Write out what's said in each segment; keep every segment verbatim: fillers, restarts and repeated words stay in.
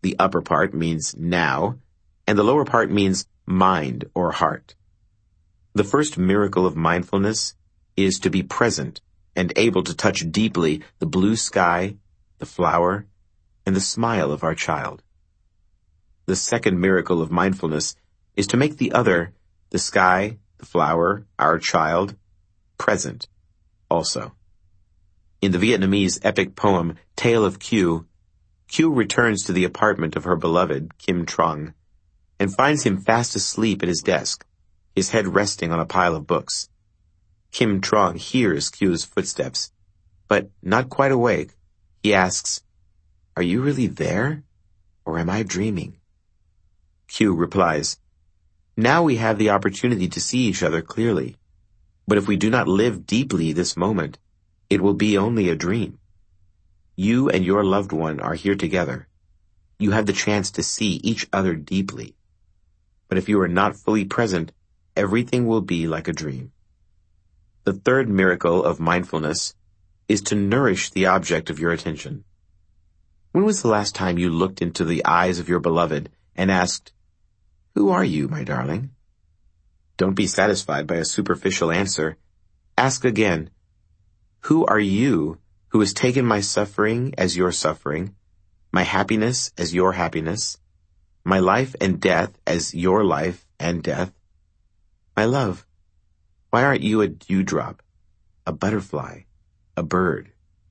The upper part means now, and the lower part means mind or heart. The first miracle of mindfulness is to be present and able to touch deeply the blue sky, the flower, and the smile of our child. The second miracle of mindfulness is to make the other, the sky, the flower, our child, present also. In the Vietnamese epic poem Tale of Kieu, Kieu returns to the apartment of her beloved, Kim Trong, and finds him fast asleep at his desk, his head resting on a pile of books. Kim Trong hears Kieu's footsteps, but not quite awake. He asks, "Are you really there, or am I dreaming?" Kieu replies, "Now we have the opportunity to see each other clearly, but if we do not live deeply this moment, it will be only a dream. You and your loved one are here together. You have the chance to see each other deeply. But if you are not fully present, everything will be like a dream." The third miracle of mindfulness is to nourish the object of your attention. When was the last time you looked into the eyes of your beloved and asked, "Who are you, my darling?" Don't be satisfied by a superficial answer. Ask again, "Who are you who has taken my suffering as your suffering, my happiness as your happiness, my life and death as your life and death? My love, why aren't you a dewdrop, a butterfly, a bird?"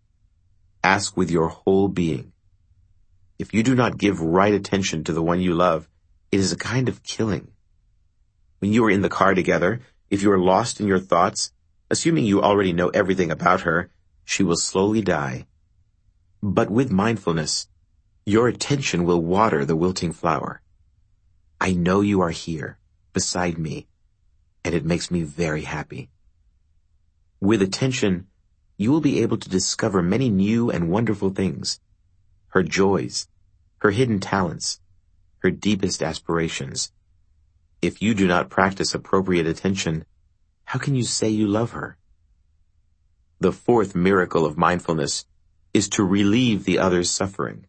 Ask with your whole being. If you do not give right attention to the one you love, it is a kind of killing. When you are in the car together, if you are lost in your thoughts, assuming you already know everything about her, she will slowly die. But with mindfulness, your attention will water the wilting flower. I know you are here, beside me, and it makes me very happy. With attention, you will be able to discover many new and wonderful things, her joys, her hidden talents, her deepest aspirations. If you do not practice appropriate attention, how can you say you love her? The fourth miracle of mindfulness is to relieve the other's suffering.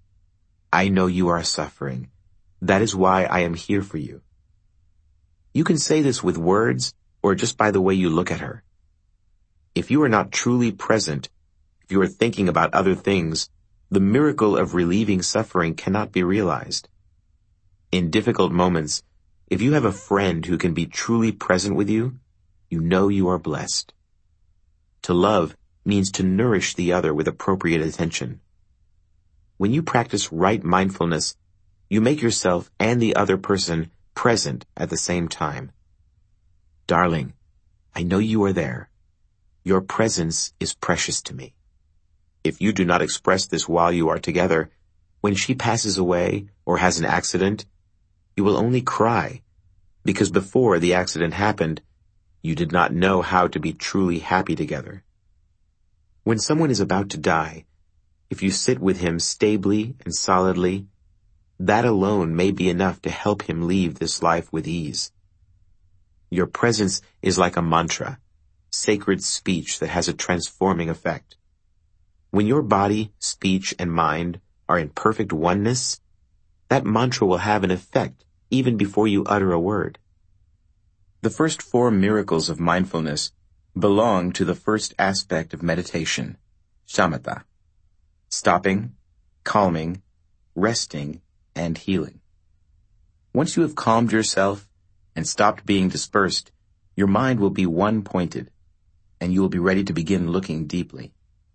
I know you are suffering. That is why I am here for you. You can say this with words or just by the way you look at her. If you are not truly present, if you are thinking about other things, the miracle of relieving suffering cannot be realized. In difficult moments, if you have a friend who can be truly present with you, you know you are blessed. To love means to nourish the other with appropriate attention. When you practice right mindfulness, you make yourself and the other person present at the same time. Darling, I know you are there. Your presence is precious to me. If you do not express this while you are together, when she passes away or has an accident, you will only cry, because before the accident happened, you did not know how to be truly happy together. When someone is about to die, if you sit with him stably and solidly, that alone may be enough to help him leave this life with ease. Your presence is like a mantra, sacred speech that has a transforming effect. When your body, speech, and mind are in perfect oneness, that mantra will have an effect even before you utter a word. The first four miracles of mindfulness belong to the first aspect of meditation, shamatha, stopping, calming, resting, and healing. Once you have calmed yourself and stopped being dispersed, your mind will be one-pointed, and you will be ready to begin looking deeply.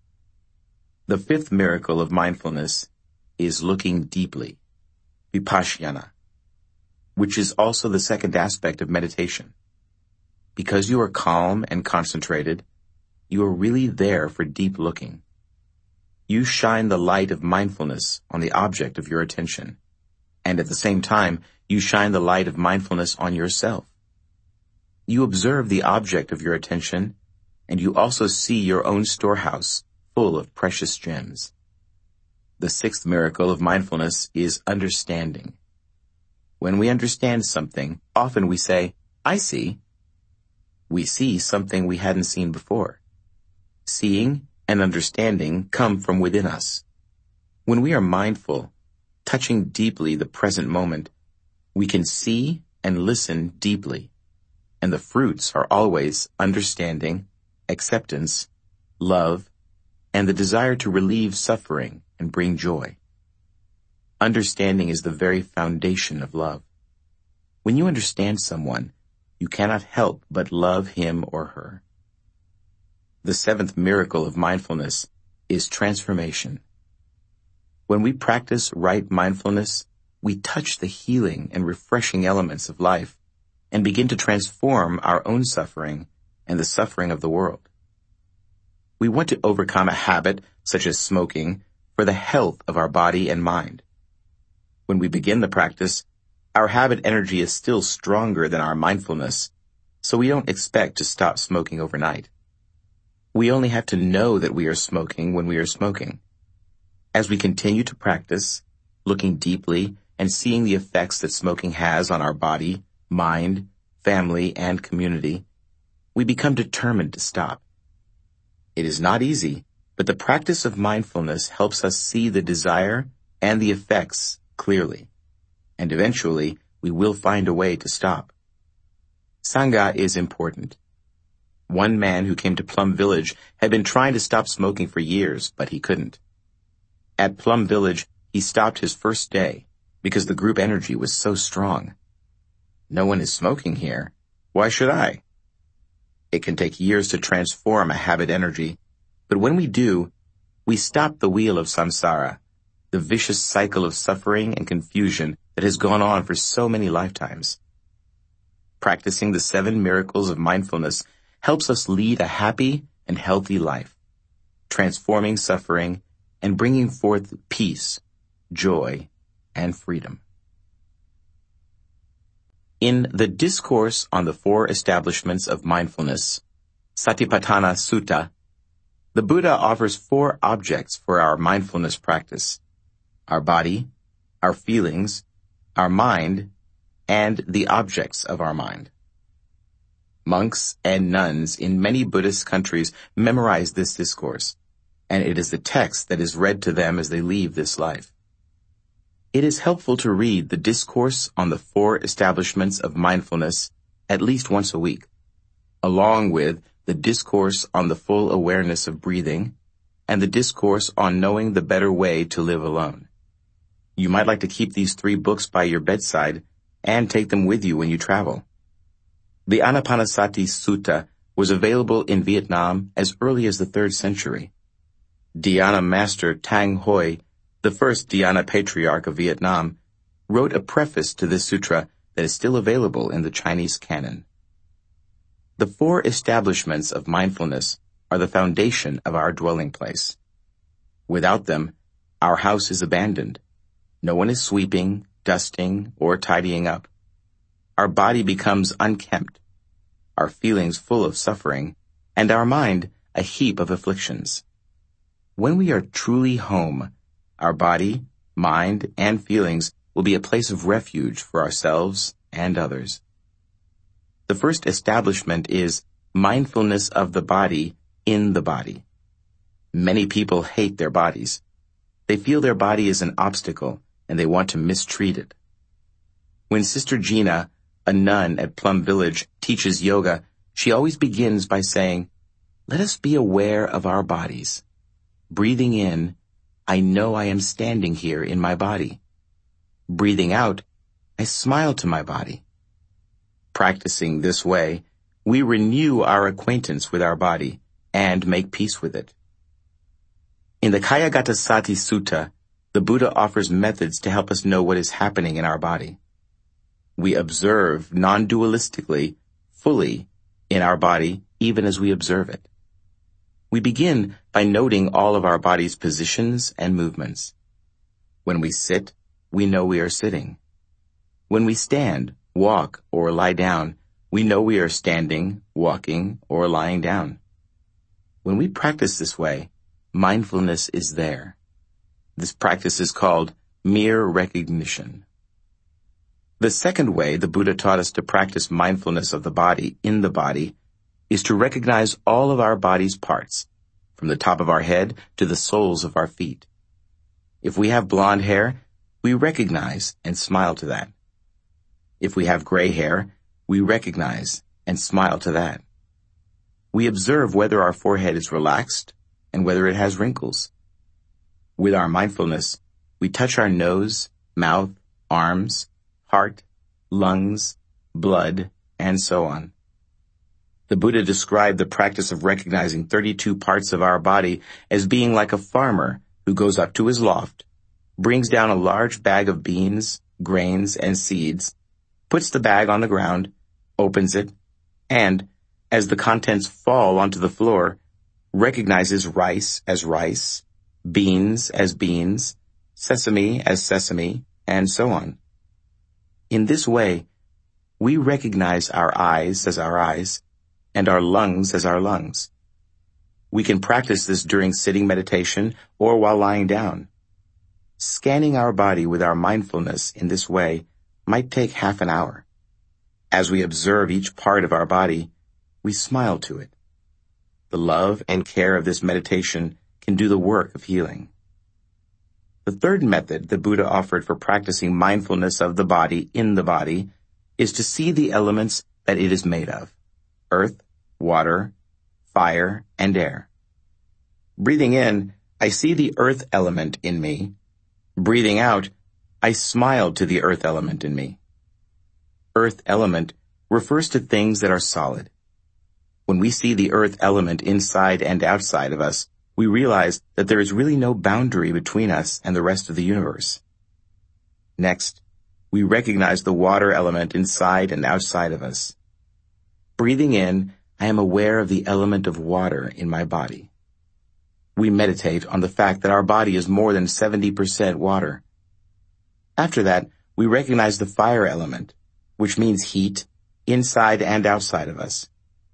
The fifth miracle of mindfulness is looking deeply, vipassana, which is also the second aspect of meditation. Because you are calm and concentrated, you are really there for deep looking. You shine the light of mindfulness on the object of your attention, and at the same time, you shine the light of mindfulness on yourself. You observe the object of your attention, and you also see your own storehouse full of precious gems. The sixth miracle of mindfulness is understanding. When we understand something, often we say, I see. We see something we hadn't seen before. Seeing and understanding come from within us. When we are mindful, touching deeply the present moment, we can see and listen deeply, and the fruits are always understanding, acceptance, love, and the desire to relieve suffering and bring joy. Understanding is the very foundation of love. When you understand someone, you cannot help but love him or her. The seventh miracle of mindfulness is transformation. When we practice right mindfulness, we touch the healing and refreshing elements of life and begin to transform our own suffering and the suffering of the world. We want to overcome a habit, such as smoking, for the health of our body and mind. When we begin the practice, our habit energy is still stronger than our mindfulness, so we don't expect to stop smoking overnight. We only have to know that we are smoking when we are smoking. As we continue to practice, looking deeply and seeing the effects that smoking has on our body, mind, family, and community, we become determined to stop. It is not easy, but the practice of mindfulness helps us see the desire and the effects clearly, and eventually we will find a way to stop. Sangha is important. One man who came to Plum Village had been trying to stop smoking for years, but he couldn't. At Plum Village, he stopped his first day because the group energy was so strong. No one is smoking here. Why should I? It can take years to transform a habit energy, but when we do, we stop the wheel of samsara, the vicious cycle of suffering and confusion that has gone on for so many lifetimes. Practicing the seven miracles of mindfulness helps us lead a happy and healthy life, transforming suffering and bringing forth peace, joy, and freedom. In the Discourse on the Four Establishments of Mindfulness, Satipatthana Sutta, the Buddha offers four objects for our mindfulness practice: our body, our feelings, our mind, and the objects of our mind. Monks and nuns in many Buddhist countries memorize this discourse, and it is the text that is read to them as they leave this life. It is helpful to read the Discourse on the Four Establishments of Mindfulness at least once a week, along with the Discourse on the Full Awareness of Breathing and the Discourse on Knowing the Better Way to Live Alone. You might like to keep these three books by your bedside and take them with you when you travel. The Anapanasati Sutta was available in Vietnam as early as the third century. Dhyana master Tang Hoi, the first Dhyana patriarch of Vietnam, wrote a preface to this sutra that is still available in the Chinese canon. The four establishments of mindfulness are the foundation of our dwelling place. Without them, our house is abandoned. No one is sweeping, dusting, or tidying up. Our body becomes unkempt, our feelings full of suffering, and our mind a heap of afflictions. When we are truly home, our body, mind, and feelings will be a place of refuge for ourselves and others. The first establishment is mindfulness of the body in the body. Many people hate their bodies. They feel their body is an obstacle, and they want to mistreat it. When Sister Gina, a nun at Plum Village, teaches yoga, she always begins by saying, "Let us be aware of our bodies. Breathing in, I know I am standing here in my body. Breathing out, I smile to my body." Practicing this way, we renew our acquaintance with our body and make peace with it. In the Kayagatasati Sutta, the Buddha offers methods to help us know what is happening in our body. We observe non-dualistically, fully, in our body, even as we observe it. We begin by noting all of our body's positions and movements. When we sit, we know we are sitting. When we stand, walk, or lie down, we know we are standing, walking, or lying down. When we practice this way, mindfulness is there. This practice is called mere recognition. The second way the Buddha taught us to practice mindfulness of the body in the body is to recognize all of our body's parts, from the top of our head to the soles of our feet. If we have blonde hair, we recognize and smile to that. If we have gray hair, we recognize and smile to that. We observe whether our forehead is relaxed and whether it has wrinkles. With our mindfulness, we touch our nose, mouth, arms, heart, lungs, blood, and so on. The Buddha described the practice of recognizing thirty-two parts of our body as being like a farmer who goes up to his loft, brings down a large bag of beans, grains, and seeds, puts the bag on the ground, opens it, and, as the contents fall onto the floor, recognizes rice as rice, beans as beans, sesame as sesame, and so on. In this way, we recognize our eyes as our eyes, and our lungs as our lungs. We can practice this during sitting meditation or while lying down. Scanning our body with our mindfulness in this way might take half an hour. As we observe each part of our body, we smile to it. The love and care of this meditation can do the work of healing. The third method the Buddha offered for practicing mindfulness of the body in the body is to see the elements that it is made of: earth, water, fire, and air. Breathing in, I see the earth element in me. Breathing out, I smile to the earth element in me. Earth element refers to things that are solid. When we see the earth element inside and outside of us, we realize that there is really no boundary between us and the rest of the universe. Next, we recognize the water element inside and outside of us. Breathing in, I am aware of the element of water in my body. We meditate on the fact that our body is more than seventy percent water. After that, we recognize the fire element, which means heat, inside and outside of us.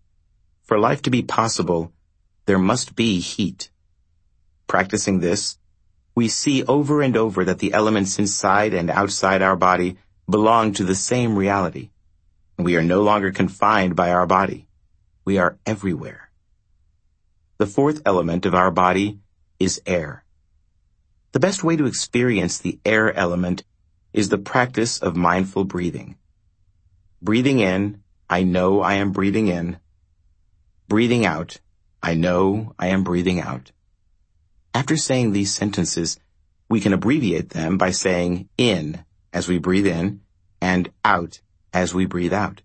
For life to be possible, there must be heat. Practicing this, we see over and over that the elements inside and outside our body belong to the same reality. We are no longer confined by our body. We are everywhere. The fourth element of our body is air. The best way to experience the air element is the practice of mindful breathing. Breathing in, I know I am breathing in. Breathing out, I know I am breathing out. After saying these sentences, we can abbreviate them by saying in as we breathe in and out as we breathe out.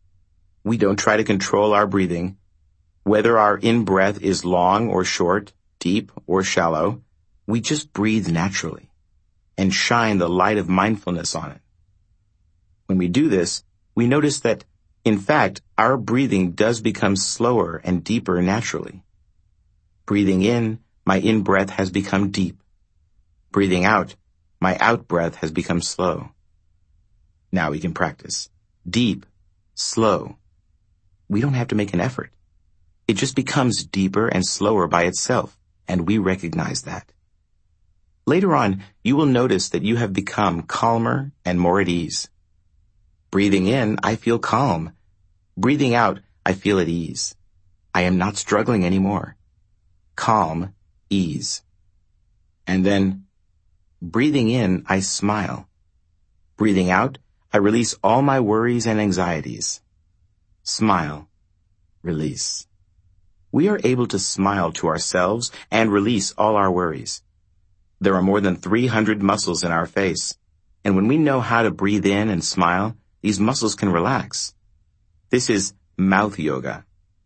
We don't try to control our breathing. Whether our in-breath is long or short, deep or shallow, we just breathe naturally and shine the light of mindfulness on it. When we do this, we notice that, in fact, our breathing does become slower and deeper naturally. Breathing in, my in-breath has become deep. Breathing out, my out-breath has become slow. Now we can practice. Deep, slow. We don't have to make an effort. It just becomes deeper and slower by itself, and we recognize that. Later on, you will notice that you have become calmer and more at ease. Breathing in, I feel calm. Breathing out, I feel at ease. I am not struggling anymore. Calm, ease. And then, breathing in, I smile. Breathing out, I release all my worries and anxieties. Smile, release. We are able to smile to ourselves and release all our worries. There are more than three hundred muscles in our face, and when we know how to breathe in and smile, these muscles can relax. This is mouth yoga.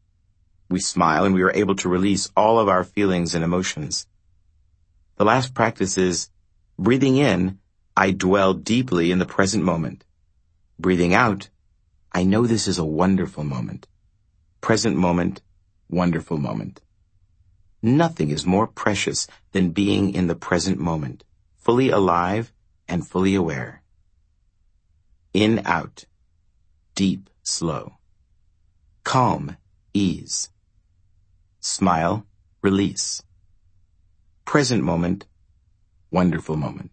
We smile and we are able to release all of our feelings and emotions. The last practice is, breathing in, I dwell deeply in the present moment. Breathing out, I know this is a wonderful moment. Present moment, wonderful moment. Nothing is more precious than being in the present moment, fully alive and fully aware. In, out, deep, slow. Calm, ease. Smile, release. Present moment, wonderful moment.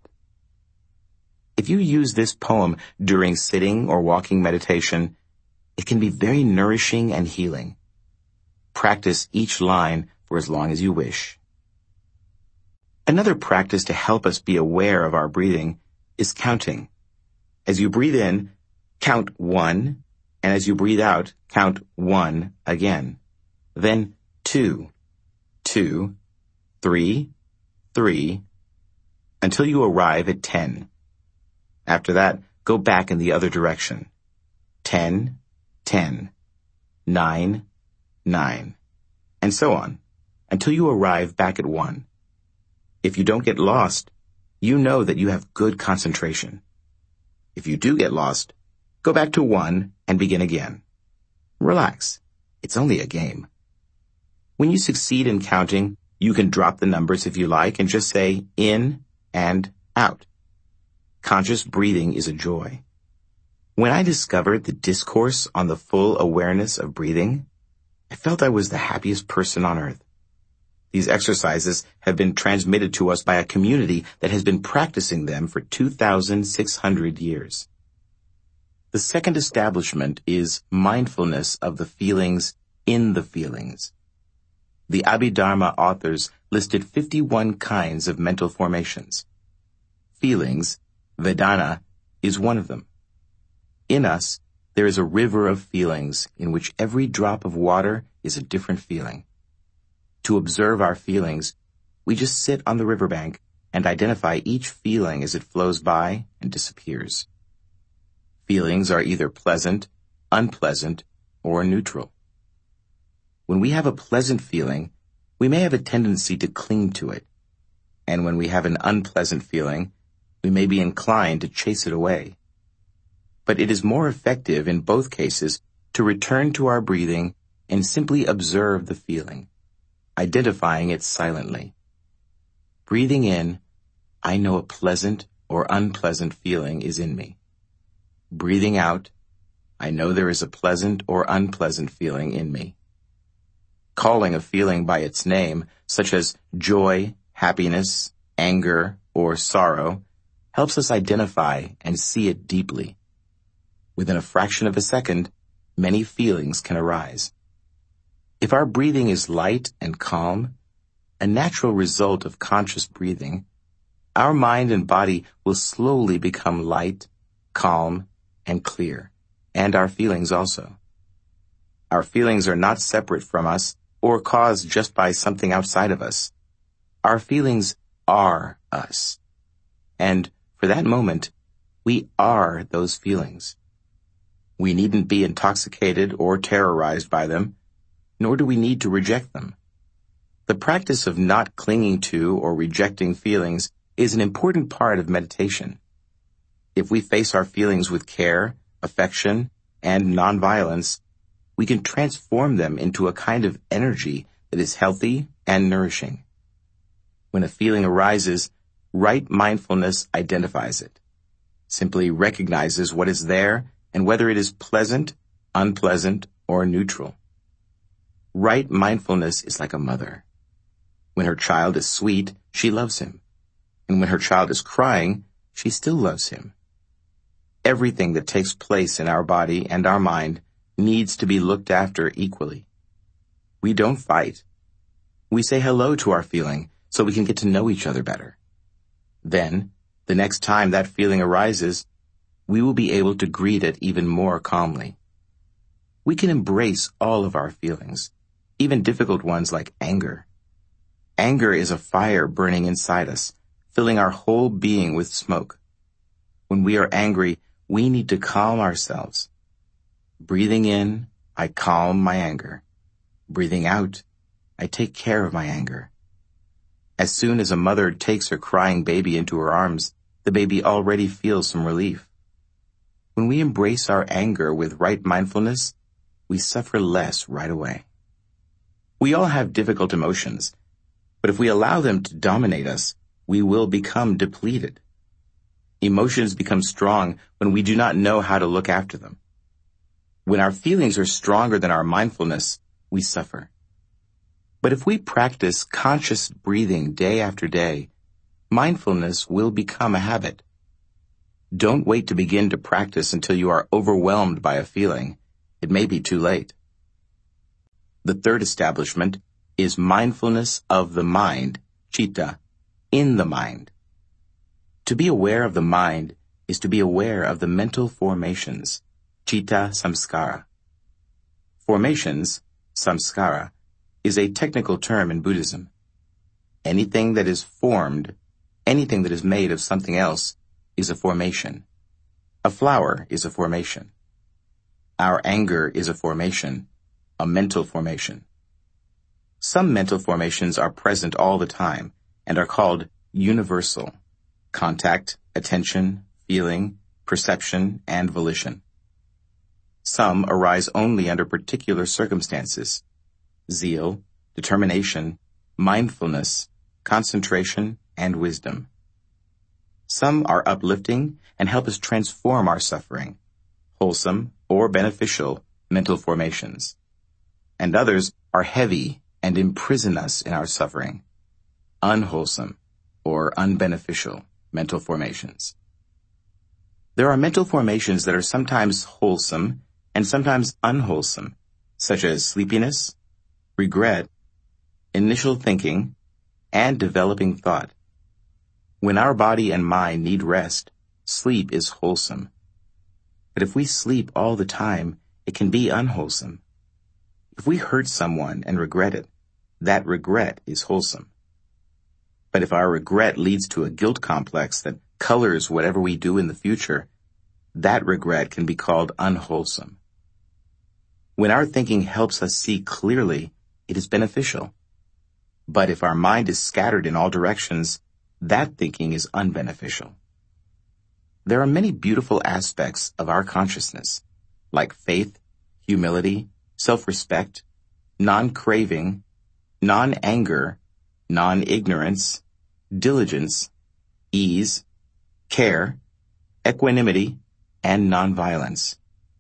If you use this poem during sitting or walking meditation, it can be very nourishing and healing. Practice each line for as long as you wish. Another practice to help us be aware of our breathing is counting. As you breathe in, count one, and as you breathe out, count one again. Then two, two, three, three, until you arrive at ten. After that, go back in the other direction. Ten, ten, nine, nine, and so on, until you arrive back at one. If you don't get lost, you know that you have good concentration. If you do get lost, go back to one and begin again. Relax. It's only a game. When you succeed in counting, you can drop the numbers if you like and just say in and out. Conscious breathing is a joy. When I discovered the discourse on the full awareness of breathing, I felt I was the happiest person on earth. These exercises have been transmitted to us by a community that has been practicing them for two thousand six hundred years. The second establishment is mindfulness of the feelings in the feelings. The Abhidharma authors listed fifty-one kinds of mental formations. Feelings, Vedana, is one of them. In us, there is a river of feelings in which every drop of water is a different feeling. To observe our feelings, we just sit on the riverbank and identify each feeling as it flows by and disappears. Feelings are either pleasant, unpleasant, or neutral. When we have a pleasant feeling, we may have a tendency to cling to it. And when we have an unpleasant feeling, we may be inclined to chase it away. But it is more effective in both cases to return to our breathing and simply observe the feeling, identifying it silently. Breathing in, I know a pleasant or unpleasant feeling is in me. Breathing out, I know there is a pleasant or unpleasant feeling in me. Calling a feeling by its name, such as joy, happiness, anger, or sorrow, helps us identify and see it deeply. Within a fraction of a second, many feelings can arise. If our breathing is light and calm, a natural result of conscious breathing, our mind and body will slowly become light, calm, and clear, and our feelings also. Our feelings are not separate from us or caused just by something outside of us. Our feelings are us. And for that moment, we are those feelings. We needn't be intoxicated or terrorized by them, nor do we need to reject them. The practice of not clinging to or rejecting feelings is an important part of meditation. If we face our feelings with care, affection, and nonviolence, we can transform them into a kind of energy that is healthy and nourishing. When a feeling arises, right mindfulness identifies it, simply recognizes what is there and whether it is pleasant, unpleasant, or neutral. Right mindfulness is like a mother. When her child is sweet, she loves him. And when her child is crying, she still loves him. Everything that takes place in our body and our mind needs to be looked after equally. We don't fight. We say hello to our feeling so we can get to know each other better. Then, the next time that feeling arises, we will be able to greet it even more calmly. We can embrace all of our feelings, even difficult ones like anger. Anger is a fire burning inside us, filling our whole being with smoke. When we are angry, we need to calm ourselves. Breathing in, I calm my anger. Breathing out, I take care of my anger. As soon as a mother takes her crying baby into her arms, the baby already feels some relief. When we embrace our anger with right mindfulness, we suffer less right away. We all have difficult emotions, but if we allow them to dominate us, we will become depleted. Emotions become strong when we do not know how to look after them. When our feelings are stronger than our mindfulness, we suffer. But if we practice conscious breathing day after day, mindfulness will become a habit. Don't wait to begin to practice until you are overwhelmed by a feeling. It may be too late. The third establishment is mindfulness of the mind, citta, in the mind. To be aware of the mind is to be aware of the mental formations, citta samskara. Formations, samskara, is a technical term in Buddhism. Anything that is formed, anything that is made of something else, is a formation. A flower is a formation. Our anger is a formation, a mental formation. Some mental formations are present all the time and are called universal: contact, attention, feeling, perception, and volition. Some arise only under particular circumstances: zeal, determination, mindfulness, concentration, and wisdom. Some are uplifting and help us transform our suffering, wholesome or beneficial mental formations. And others are heavy and imprison us in our suffering, unwholesome or unbeneficial mental formations. There are mental formations that are sometimes wholesome and sometimes unwholesome, such as sleepiness, regret, initial thinking, and developing thought. When our body and mind need rest, sleep is wholesome. But if we sleep all the time, it can be unwholesome. If we hurt someone and regret it, that regret is wholesome. But if our regret leads to a guilt complex that colors whatever we do in the future, that regret can be called unwholesome. When our thinking helps us see clearly, it is beneficial. But if our mind is scattered in all directions, that thinking is unbeneficial. There are many beautiful aspects of our consciousness, like faith, humility, self-respect, non-craving, non-anger, non-ignorance, diligence, ease, care, equanimity, and non-violence.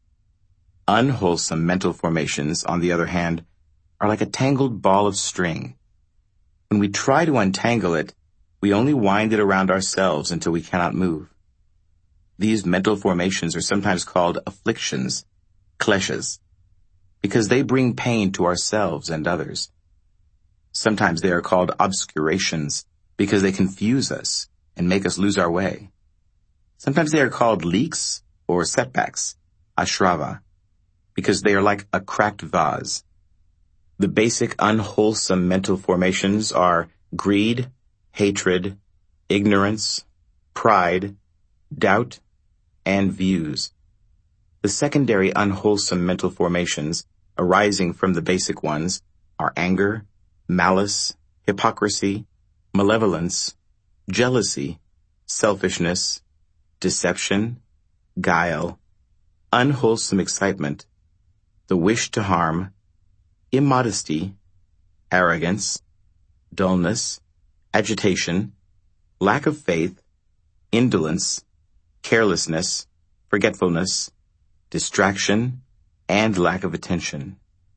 Unwholesome mental formations, on the other hand, are like a tangled ball of string. When we try to untangle it, we only wind it around ourselves until we cannot move. These mental formations are sometimes called afflictions, kleshas, because they bring pain to ourselves and others. Sometimes they are called obscurations, because they confuse us and make us lose our way. Sometimes they are called leaks or setbacks, ashrava, because they are like a cracked vase. The basic unwholesome mental formations are greed, hatred, ignorance, pride, doubt, and views. The secondary unwholesome mental formations arising from the basic ones are anger, malice, hypocrisy, malevolence, jealousy, selfishness, deception, guile, unwholesome excitement, the wish to harm, immodesty, arrogance, dullness, agitation, lack of faith, indolence, carelessness, forgetfulness, distraction, and lack of attention.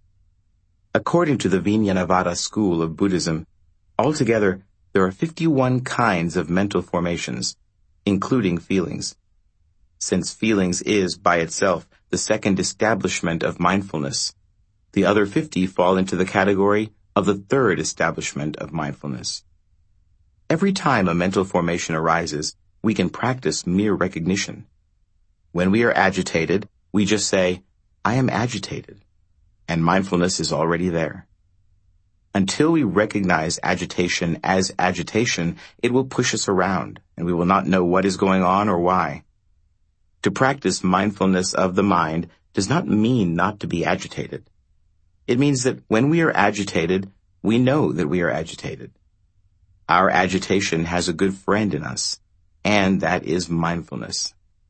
According to the Vijnanavada school of Buddhism, altogether there are fifty-one kinds of mental formations, including feelings. Since feelings is, by itself, the second establishment of mindfulness, the other fifty fall into the category of the third establishment of mindfulness. Every time a mental formation arises, we can practice mere recognition. When we are agitated, we just say, "I am agitated," and mindfulness is already there. Until we recognize agitation as agitation, it will push us around, and we will not know what is going on or why. To practice mindfulness of the mind does not mean not to be agitated. It means that when we are agitated, we know that we are agitated. Our agitation has a good friend in us, and that is mindfulness.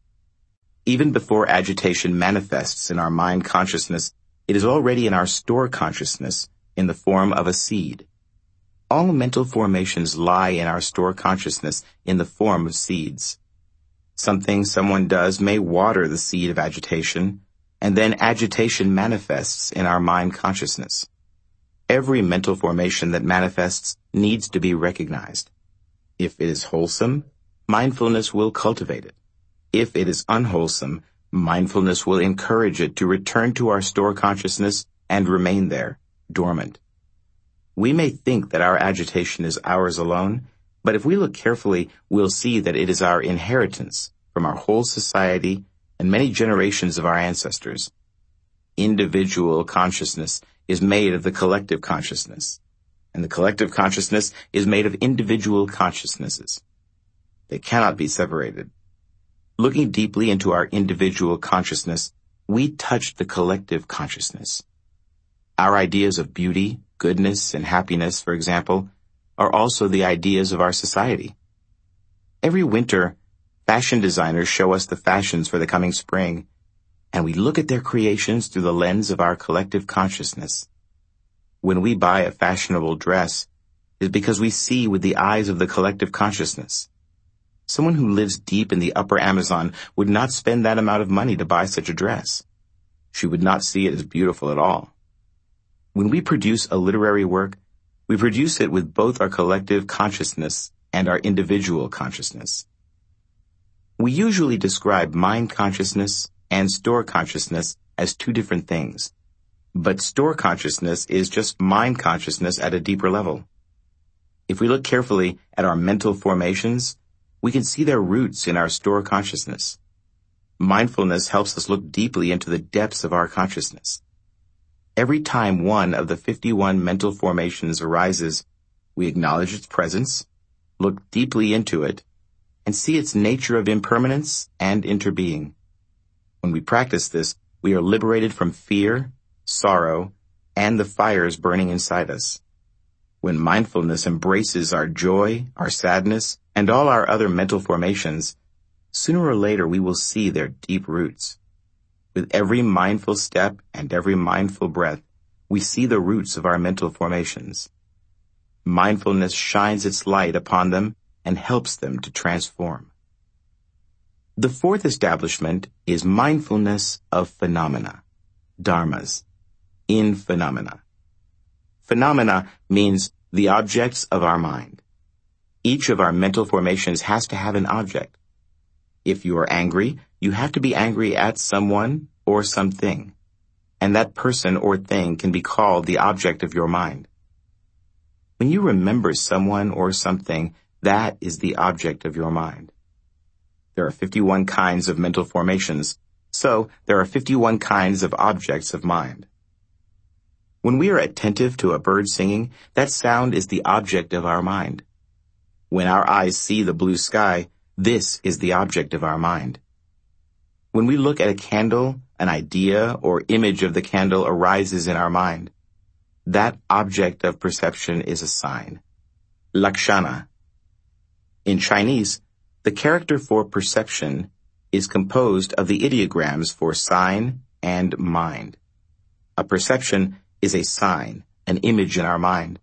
Even before agitation manifests in our mind consciousness, it is already in our store consciousness in the form of a seed. All mental formations lie in our store consciousness in the form of seeds. Something someone does may water the seed of agitation, and then agitation manifests in our mind consciousness. Every mental formation that manifests needs to be recognized. If it is wholesome, mindfulness will cultivate it. If it is unwholesome, mindfulness will encourage it to return to our store consciousness and remain there, dormant. We may think that our agitation is ours alone, But if we look carefully, we'll see that it is our inheritance from our whole society and many generations of our ancestors. Individual consciousness is made of the collective consciousness, and the collective consciousness is made of individual consciousnesses. They cannot be separated. Looking deeply into our individual consciousness, we touch the collective consciousness. Our ideas of beauty, goodness, and happiness, for example, are also the ideas of our society. Every winter, fashion designers show us the fashions for the coming spring, and we look at their creations through the lens of our collective consciousness. When we buy a fashionable dress, it is because we see with the eyes of the collective consciousness. Someone who lives deep in the upper Amazon would not spend that amount of money to buy such a dress. She would not see it as beautiful at all. When we produce a literary work, we produce it with both our collective consciousness and our individual consciousness. We usually describe mind consciousness and store consciousness as two different things. But store consciousness is just mind consciousness at a deeper level. If we look carefully at our mental formations, we can see their roots in our store consciousness. Mindfulness helps us look deeply into the depths of our consciousness. Every time one of the fifty-one mental formations arises, we acknowledge its presence, look deeply into it, and see its nature of impermanence and interbeing. When we practice this, we are liberated from fear, sorrow, and the fires burning inside us. When mindfulness embraces our joy, our sadness, and all our other mental formations, sooner or later we will see their deep roots. With every mindful step and every mindful breath, we see the roots of our mental formations. Mindfulness shines its light upon them and helps them to transform. The fourth establishment is mindfulness of phenomena, dharmas, in phenomena. Phenomena means the objects of our mind. Each of our mental formations has to have an object. If you are angry, you have to be angry at someone or something, and that person or thing can be called the object of your mind. When you remember someone or something, that is the object of your mind. There are fifty-one kinds of mental formations, so there are fifty-one kinds of objects of mind. When we are attentive to a bird singing, that sound is the object of our mind. When our eyes see the blue sky, this is the object of our mind. When we look at a candle, an idea or image of the candle arises in our mind. That object of perception is a sign, lakshana. In Chinese, the character for perception is composed of the ideograms for sign and mind. A perception is a sign, an image in our mind.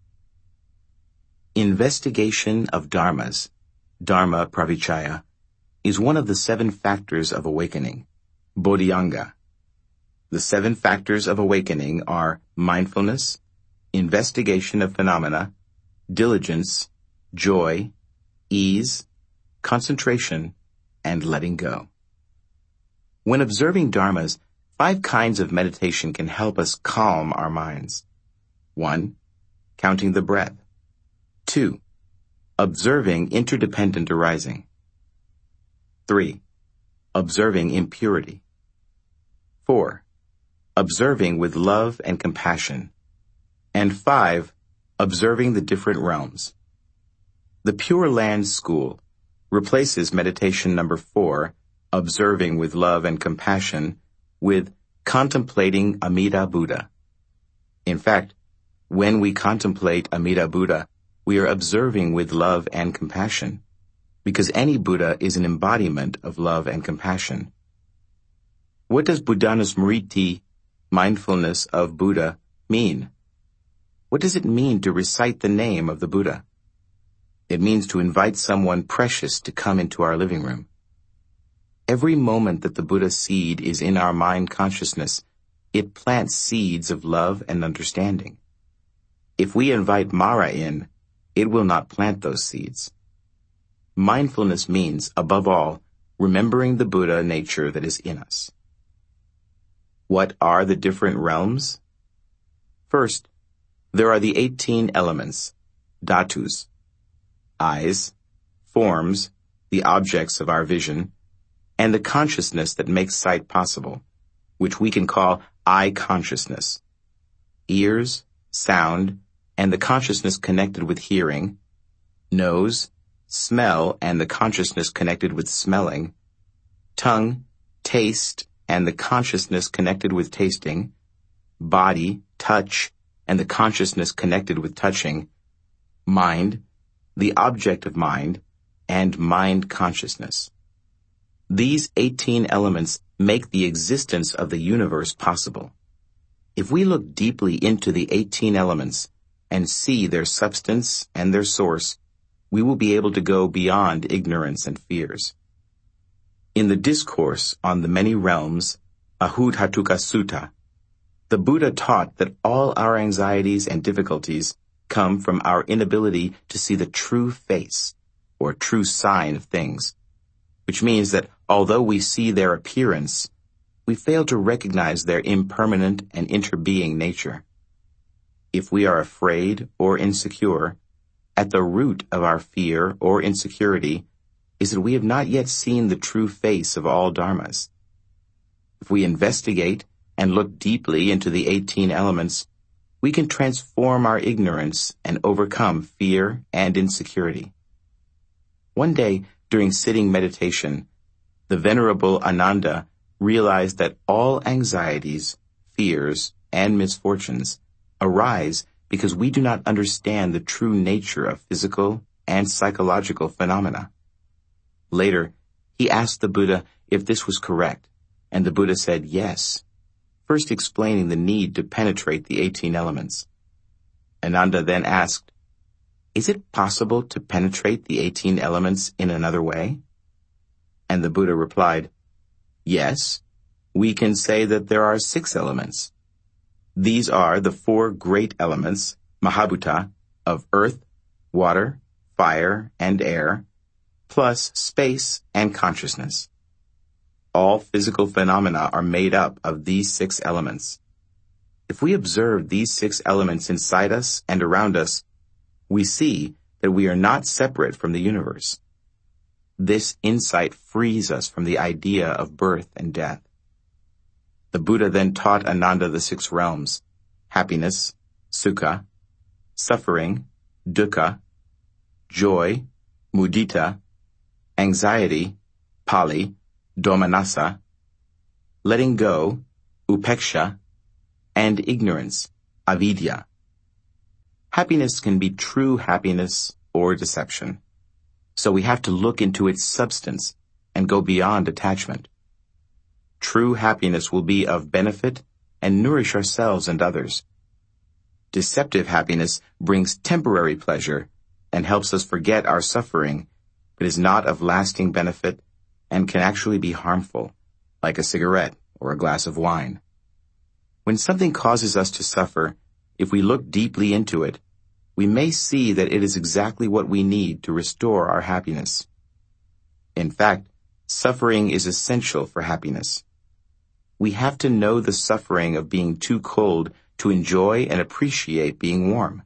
Investigation of dharmas, dharma pravichaya, is one of the seven factors of awakening, bodhyanga. The seven factors of awakening are mindfulness, investigation of phenomena, diligence, joy, ease, concentration, and letting go. When observing dharmas, five kinds of meditation can help us calm our minds. One, counting the breath. Two, observing interdependent arising. Three, observing impurity. Four, observing with love and compassion. And five, observing the different realms. The Pure Land School replaces meditation number four, observing with love and compassion, with contemplating Amida Buddha. In fact, when we contemplate Amida Buddha, we are observing with love and compassion, because any Buddha is an embodiment of love and compassion. What does Buddhanusmriti, mindfulness of Buddha, mean? What does it mean to recite the name of the Buddha? It means to invite someone precious to come into our living room. Every moment that the Buddha seed is in our mind consciousness, it plants seeds of love and understanding. If we invite Mara in, it will not plant those seeds. Mindfulness means, above all, remembering the Buddha nature that is in us. What are the different realms? First, there are the eighteen elements, dhatus. eyes, forms, the objects of our vision, and the consciousness that makes sight possible, which we can call eye consciousness. Ears, sound, and the consciousness connected with hearing, nose, smell, and the consciousness connected with smelling, tongue, taste, and the consciousness connected with tasting, body, touch, and the consciousness connected with touching, mind, the object of mind, and mind consciousness. These eighteen elements make the existence of the universe possible. If we look deeply into the eighteen elements and see their substance and their source, we will be able to go beyond ignorance and fears. In the Discourse on the Many Realms, Ahuddhatuka Sutta, the Buddha taught that all our anxieties and difficulties come from our inability to see the true face, or true sign of things, which means that although we see their appearance, we fail to recognize their impermanent and interbeing nature. If we are afraid or insecure, at the root of our fear or insecurity is that we have not yet seen the true face of all dharmas. If we investigate and look deeply into the eighteen elements, we can transform our ignorance and overcome fear and insecurity. One day, during sitting meditation, the Venerable Ananda realized that all anxieties, fears, and misfortunes arise because we do not understand the true nature of physical and psychological phenomena. Later, he asked the Buddha if this was correct, and the Buddha said yes, first explaining the need to penetrate the eighteen elements. Ananda then asked, "Is it possible to penetrate the eighteen elements in another way?" And the Buddha replied, "Yes, we can say that there are six elements. These are the four great elements, Mahabhuta, of earth, water, fire, and air, plus space and consciousness. All physical phenomena are made up of these six elements. If we observe these six elements inside us and around us, we see that we are not separate from the universe. This insight frees us from the idea of birth and death." The Buddha then taught Ananda the six realms: happiness, sukha, suffering, dukkha, joy, mudita, anxiety, Pali, domanassa, letting go, upeksha, and ignorance, avidya. Happiness can be true happiness or deception, so we have to look into its substance and go beyond attachment. True happiness will be of benefit and nourish ourselves and others. Deceptive happiness brings temporary pleasure and helps us forget our suffering, but is not of lasting benefit and can actually be harmful, like a cigarette or a glass of wine. When something causes us to suffer, if we look deeply into it, we may see that it is exactly what we need to restore our happiness. In fact, suffering is essential for happiness. We have to know the suffering of being too cold to enjoy and appreciate being warm.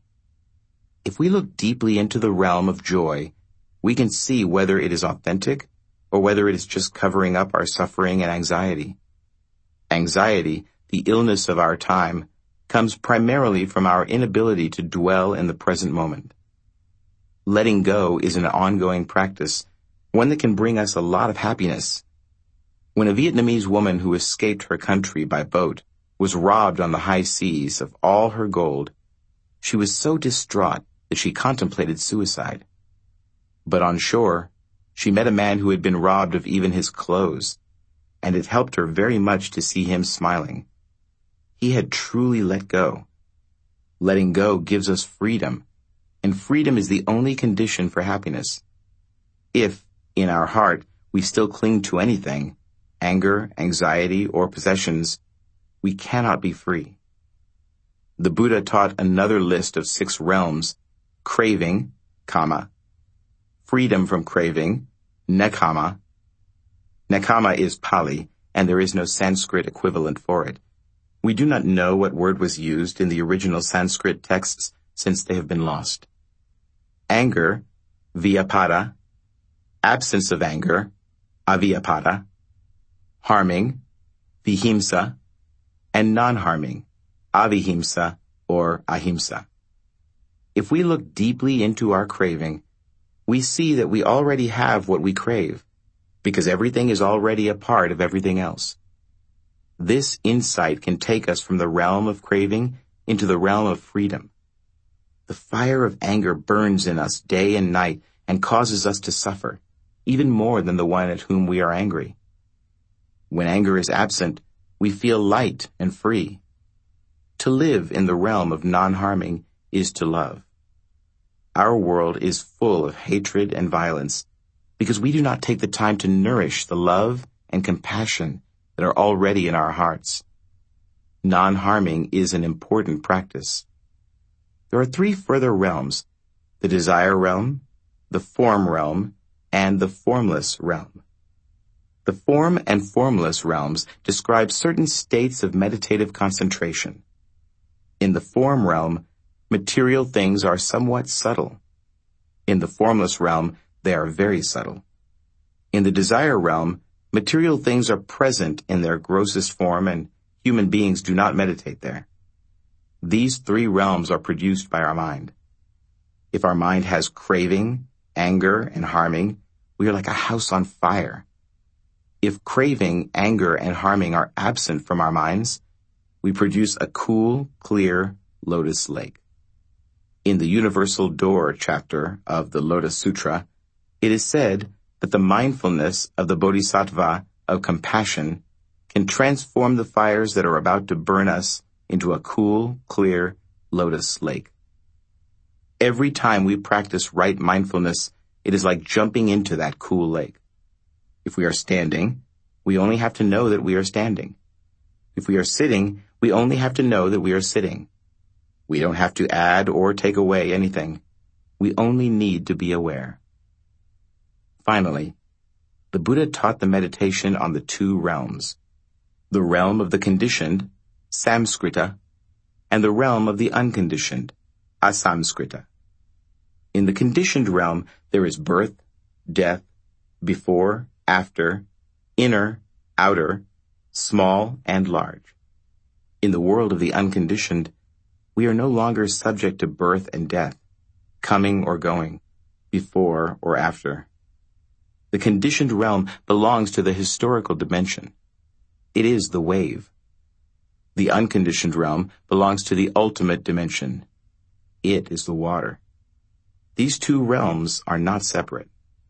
If we look deeply into the realm of joy, we can see whether it is authentic or whether it is just covering up our suffering and anxiety. Anxiety, the illness of our time, comes primarily from our inability to dwell in the present moment. Letting go is an ongoing practice, one that can bring us a lot of happiness. When a Vietnamese woman who escaped her country by boat was robbed on the high seas of all her gold, she was so distraught that she contemplated suicide. But on shore, she met a man who had been robbed of even his clothes, and it helped her very much to see him smiling. He had truly let go. Letting go gives us freedom, and freedom is the only condition for happiness. If, in our heart, we still cling to anything, anger, anxiety, or possessions, we cannot be free. The Buddha taught another list of six realms: craving, kama, freedom from craving, nekama. Nekama is Pali, and there is no Sanskrit equivalent for it. We do not know what word was used in the original Sanskrit texts since they have been lost. Anger, vyapada, absence of anger, avyapada, harming, vihimsa, and non-harming, avihimsa or ahimsa. If we look deeply into our craving, we see that we already have what we crave, because everything is already a part of everything else. This insight can take us from the realm of craving into the realm of freedom. The fire of anger burns in us day and night and causes us to suffer, even more than the one at whom we are angry. When anger is absent, we feel light and free. To live in the realm of non-harming is to love. Our world is full of hatred and violence because we do not take the time to nourish the love and compassion that are already in our hearts. Non-harming is an important practice. There are three further realms: the desire realm, the form realm, and the formless realm. The form and formless realms describe certain states of meditative concentration. In the form realm, material things are somewhat subtle. In the formless realm, they are very subtle. In the desire realm, material things are present in their grossest form, and human beings do not meditate there. These three realms are produced by our mind. If our mind has craving, anger, and harming, we are like a house on fire. If craving, anger, and harming are absent from our minds, we produce a cool, clear lotus lake. In the Universal Door chapter of the Lotus Sutra, it is said that the mindfulness of the Bodhisattva of compassion can transform the fires that are about to burn us into a cool, clear lotus lake. Every time we practice right mindfulness, it is like jumping into that cool lake. If we are standing, we only have to know that we are standing. If we are sitting, we only have to know that we are sitting. We don't have to add or take away anything. We only need to be aware. Finally, the Buddha taught the meditation on the two realms: the realm of the conditioned, samskrita, and the realm of the unconditioned, asamskrita. In the conditioned realm, there is birth, death, before, after, inner, outer, small, and large. In the world of the unconditioned, we are no longer subject to birth and death, coming or going, before or after. The conditioned realm belongs to the historical dimension. It is the wave. The unconditioned realm belongs to the ultimate dimension. It is the water. These two realms are not separate.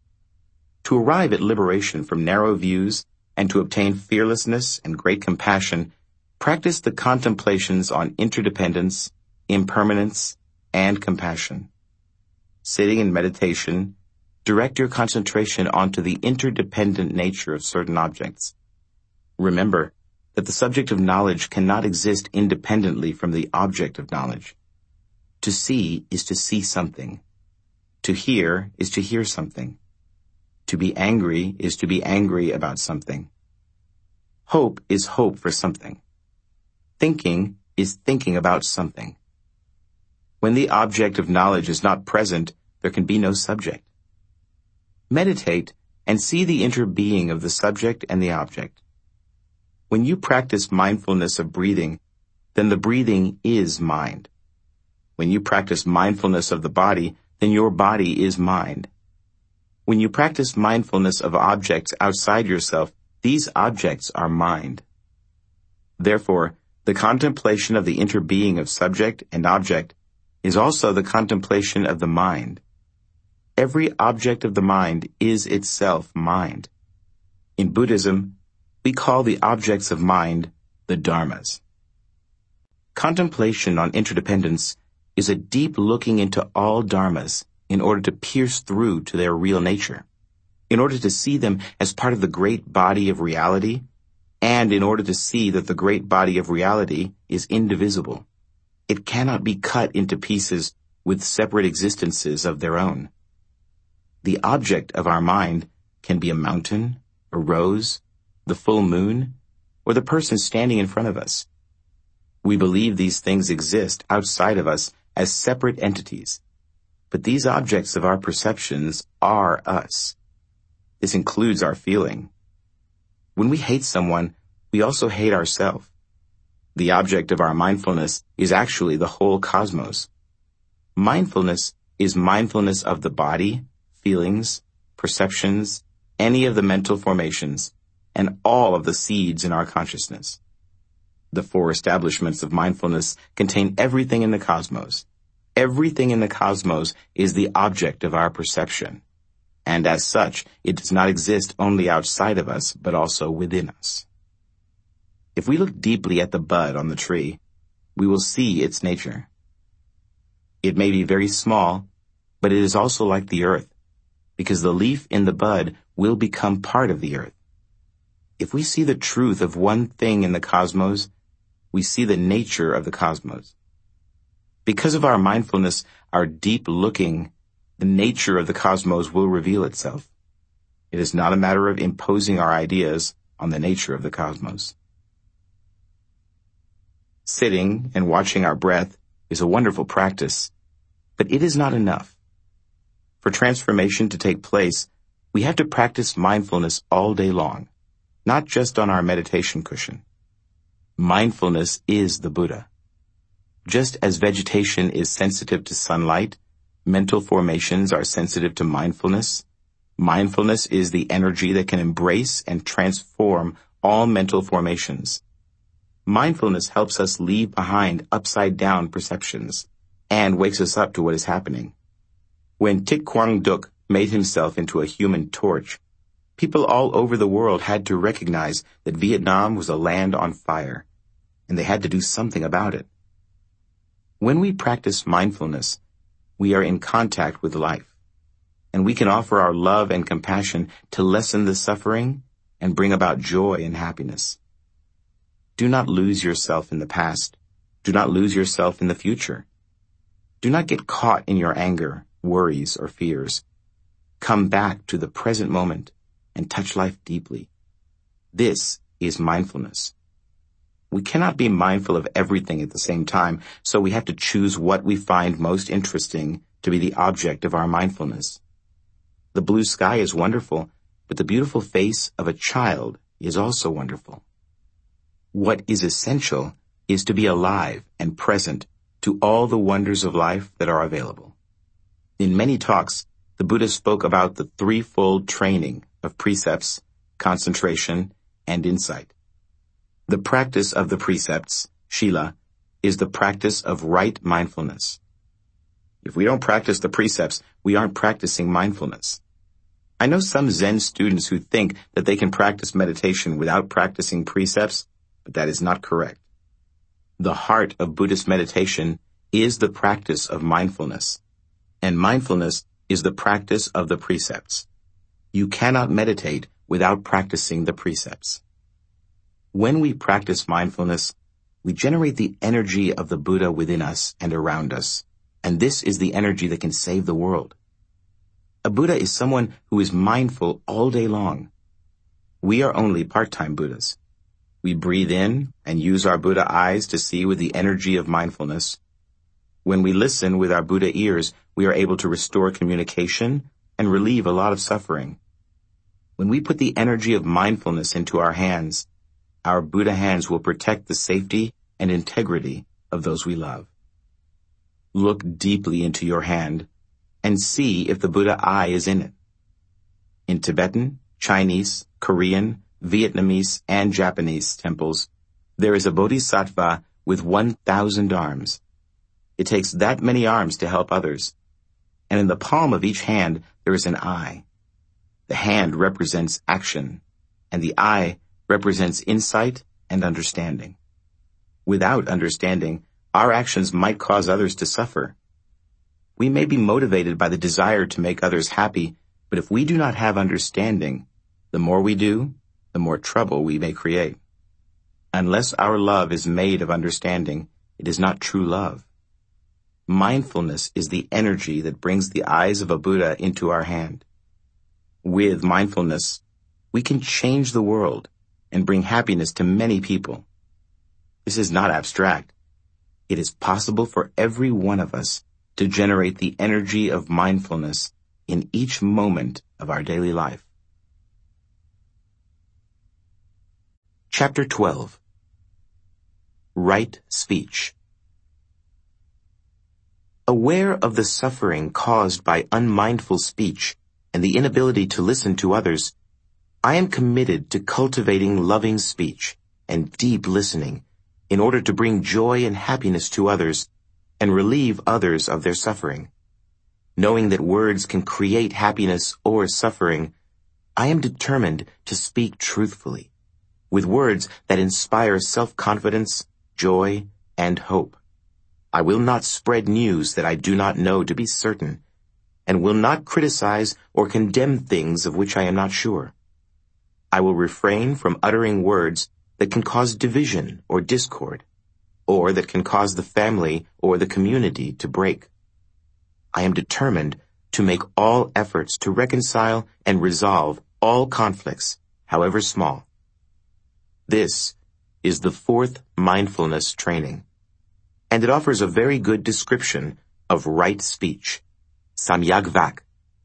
To arrive at liberation from narrow views and to obtain fearlessness and great compassion, practice the contemplations on interdependence, impermanence, and compassion. Sitting in meditation, direct your concentration onto the interdependent nature of certain objects. Remember that the subject of knowledge cannot exist independently from the object of knowledge. To see is to see something. To hear is to hear something. To be angry is to be angry about something. Hope is hope for something. Thinking is thinking about something. When the object of knowledge is not present, there can be no subject. Meditate and see the interbeing of the subject and the object. When you practice mindfulness of breathing, then the breathing is mind. When you practice mindfulness of the body, then your body is mind. When you practice mindfulness of objects outside yourself, these objects are mind. Therefore, the contemplation of the interbeing of subject and object is also the contemplation of the mind. Every object of the mind is itself mind. In Buddhism, we call the objects of mind the dharmas. Contemplation on interdependence is a deep looking into all dharmas in order to pierce through to their real nature, in order to see them as part of the great body of reality, and in order to see that the great body of reality is indivisible. It cannot be cut into pieces with separate existences of their own. The object of our mind can be a mountain, a rose, the full moon, or the person standing in front of us. We believe these things exist outside of us as separate entities. But these objects of our perceptions are us. This includes our feeling. When we hate someone, we also hate ourselves. The object of our mindfulness is actually the whole cosmos. Mindfulness is mindfulness of the body, feelings, perceptions, any of the mental formations, and all of the seeds in our consciousness. The four establishments of mindfulness contain everything in the cosmos. Everything in the cosmos is the object of our perception, and as such, it does not exist only outside of us, but also within us. If we look deeply at the bud on the tree, we will see its nature. It may be very small, but it is also like the earth, because the leaf in the bud will become part of the earth. If we see the truth of one thing in the cosmos, we see the nature of the cosmos. Because of our mindfulness, our deep looking, the nature of the cosmos will reveal itself. It is not a matter of imposing our ideas on the nature of the cosmos. Sitting and watching our breath is a wonderful practice, but it is not enough. For transformation to take place, we have to practice mindfulness all day long, not just on our meditation cushion. Mindfulness is the Buddha. Just as vegetation is sensitive to sunlight, mental formations are sensitive to mindfulness. Mindfulness is the energy that can embrace and transform all mental formations. Mindfulness helps us leave behind upside-down perceptions and wakes us up to what is happening. When Thich Quang Duc made himself into a human torch, people all over the world had to recognize that Vietnam was a land on fire, and they had to do something about it. When we practice mindfulness, we are in contact with life, and we can offer our love and compassion to lessen the suffering and bring about joy and happiness. Do not lose yourself in the past. Do not lose yourself in the future. Do not get caught in your anger, worries, or fears. Come back to the present moment and touch life deeply. This is mindfulness. We cannot be mindful of everything at the same time, so we have to choose what we find most interesting to be the object of our mindfulness. The blue sky is wonderful, but the beautiful face of a child is also wonderful. What is essential is to be alive and present to all the wonders of life that are available. In many talks, the Buddha spoke about the threefold training of precepts, concentration, and insight. The practice of the precepts, Shila, is the practice of right mindfulness. If we don't practice the precepts, we aren't practicing mindfulness. I know some Zen students who think that they can practice meditation without practicing precepts, but that is not correct. The heart of Buddhist meditation is the practice of mindfulness, and mindfulness is the practice of the precepts. You cannot meditate without practicing the precepts. When we practice mindfulness, we generate the energy of the Buddha within us and around us, and this is the energy that can save the world. A Buddha is someone who is mindful all day long. We are only part-time Buddhas. We breathe in and use our Buddha eyes to see with the energy of mindfulness. When we listen with our Buddha ears, we are able to restore communication and relieve a lot of suffering. When we put the energy of mindfulness into our hands, our Buddha hands will protect the safety and integrity of those we love. Look deeply into your hand and see if the Buddha eye is in it. In Tibetan, Chinese, Korean, Vietnamese, and Japanese temples, there is a bodhisattva with one thousand arms. It takes that many arms to help others. And in the palm of each hand, there is an eye. The hand represents action, and the eye represents insight and understanding. Without understanding, our actions might cause others to suffer. We may be motivated by the desire to make others happy, but if we do not have understanding, the more we do, the more trouble we may create. Unless our love is made of understanding, it is not true love. Mindfulness is the energy that brings the eyes of a Buddha into our hand. With mindfulness, we can change the world and bring happiness to many people. This is not abstract. It is possible for every one of us to generate the energy of mindfulness in each moment of our daily life. Chapter twelve. Right Speech. Aware of the suffering caused by unmindful speech and the inability to listen to others, I am committed to cultivating loving speech and deep listening in order to bring joy and happiness to others and relieve others of their suffering. Knowing that words can create happiness or suffering, I am determined to speak truthfully, with words that inspire self-confidence, joy, and hope. I will not spread news that I do not know to be certain, and will not criticize or condemn things of which I am not sure. I will refrain from uttering words that can cause division or discord, or that can cause the family or the community to break. I am determined to make all efforts to reconcile and resolve all conflicts, however small. This is the fourth mindfulness training, and it offers a very good description of right speech, Samyak Vak.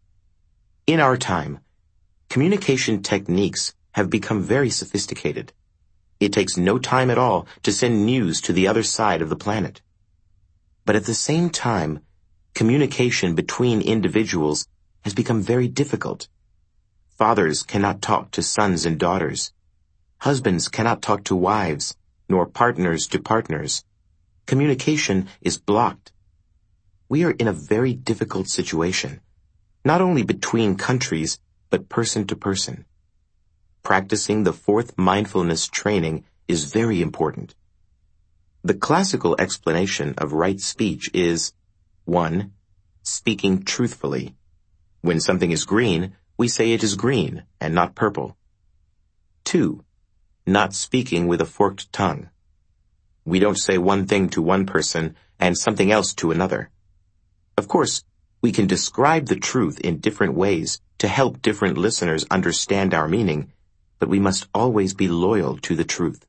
In our time, communication techniques have become very sophisticated. It takes no time at all to send news to the other side of the planet. But at the same time, communication between individuals has become very difficult. Fathers cannot talk to sons and daughters. Husbands cannot talk to wives, nor partners to partners. Communication is blocked. We are in a very difficult situation, not only between countries, but person to person. Practicing the fourth mindfulness training is very important. The classical explanation of right speech is, one, speaking truthfully. When something is green, we say it is green and not purple. Two, not speaking with a forked tongue. We don't say one thing to one person and something else to another. Of course, we can describe the truth in different ways to help different listeners understand our meaning, but we must always be loyal to the truth.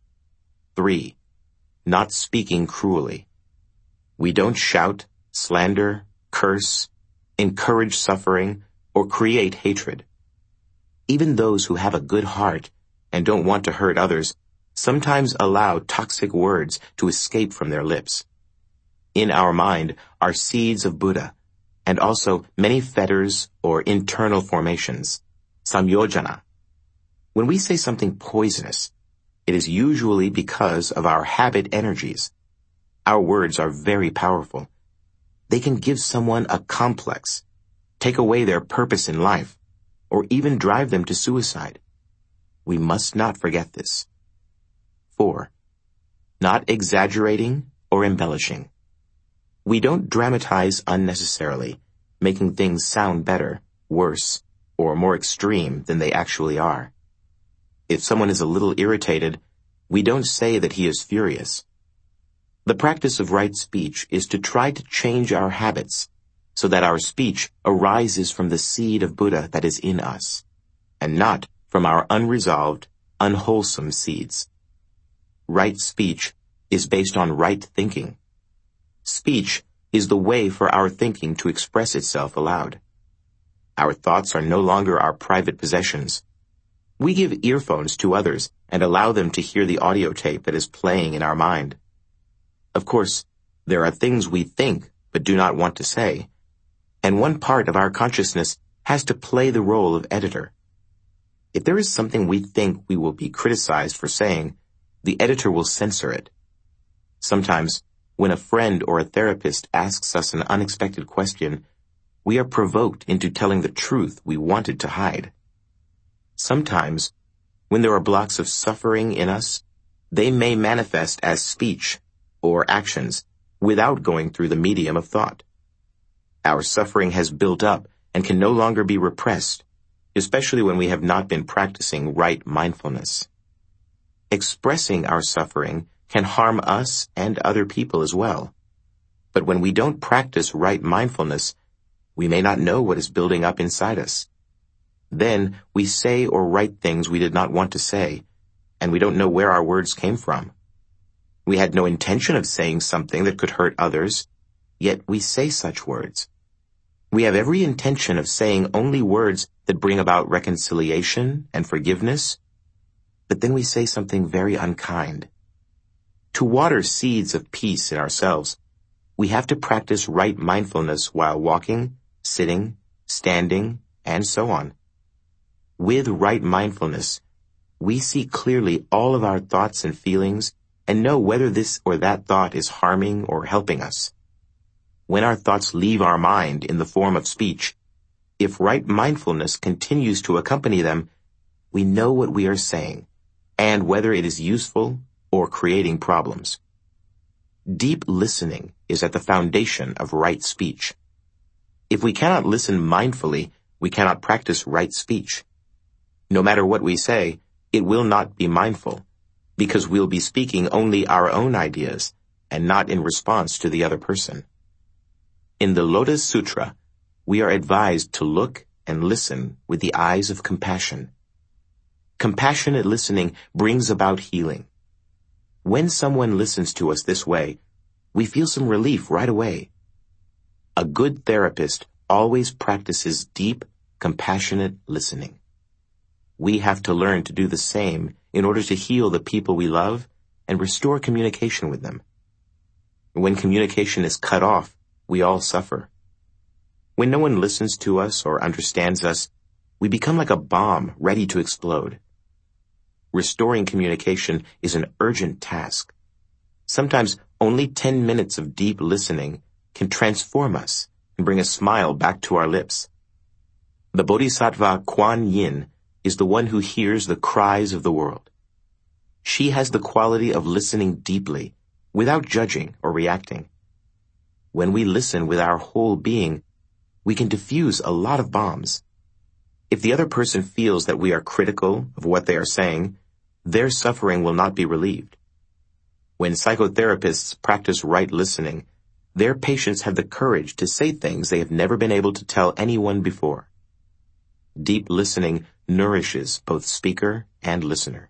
Three, not speaking cruelly. We don't shout, slander, curse, encourage suffering, or create hatred. Even those who have a good heart and don't want to hurt others sometimes allow toxic words to escape from their lips. In our mind are seeds of Buddha, and also many fetters or internal formations, samyojana. When we say something poisonous, it is usually because of our habit energies. Our words are very powerful. They can give someone a complex, take away their purpose in life, or even drive them to suicide. We must not forget this. Four, not exaggerating or embellishing. We don't dramatize unnecessarily, making things sound better, worse, or more extreme than they actually are. If someone is a little irritated, we don't say that he is furious. The practice of right speech is to try to change our habits so that our speech arises from the seed of Buddha that is in us, and not from our unresolved, unwholesome seeds. Right speech is based on right thinking. Speech is the way for our thinking to express itself aloud. Our thoughts are no longer our private possessions. We give earphones to others and allow them to hear the audio tape that is playing in our mind. Of course, there are things we think but do not want to say, and one part of our consciousness has to play the role of editor. If there is something we think we will be criticized for saying, the editor will censor it. Sometimes, when a friend or a therapist asks us an unexpected question, we are provoked into telling the truth we wanted to hide. Sometimes, when there are blocks of suffering in us, they may manifest as speech or actions without going through the medium of thought. Our suffering has built up and can no longer be repressed, especially when we have not been practicing right mindfulness. Expressing our suffering can harm us and other people as well. But when we don't practice right mindfulness, we may not know what is building up inside us. Then we say or write things we did not want to say, and we don't know where our words came from. We had no intention of saying something that could hurt others, yet we say such words. We have every intention of saying only words that bring about reconciliation and forgiveness, but then we say something very unkind. To water seeds of peace in ourselves, we have to practice right mindfulness while walking, sitting, standing, and so on. With right mindfulness, we see clearly all of our thoughts and feelings and know whether this or that thought is harming or helping us. When our thoughts leave our mind in the form of speech, if right mindfulness continues to accompany them, we know what we are saying and whether it is useful or creating problems. Deep listening is at the foundation of right speech. If we cannot listen mindfully, we cannot practice right speech. No matter what we say, it will not be mindful, because we'll be speaking only our own ideas and not in response to the other person. In the Lotus Sutra, we are advised to look and listen with the eyes of compassion. Compassionate listening brings about healing. When someone listens to us this way, we feel some relief right away. A good therapist always practices deep, compassionate listening. We have to learn to do the same in order to heal the people we love and restore communication with them. When communication is cut off, we all suffer. When no one listens to us or understands us, we become like a bomb ready to explode. Restoring communication is an urgent task. Sometimes only ten minutes of deep listening can transform us and bring a smile back to our lips. The Bodhisattva Kuan Yin is the one who hears the cries of the world. She has the quality of listening deeply, without judging or reacting. When we listen with our whole being, we can diffuse a lot of bombs. If the other person feels that we are critical of what they are saying, their suffering will not be relieved. When psychotherapists practice right listening, their patients have the courage to say things they have never been able to tell anyone before. Deep listening nourishes both speaker and listener.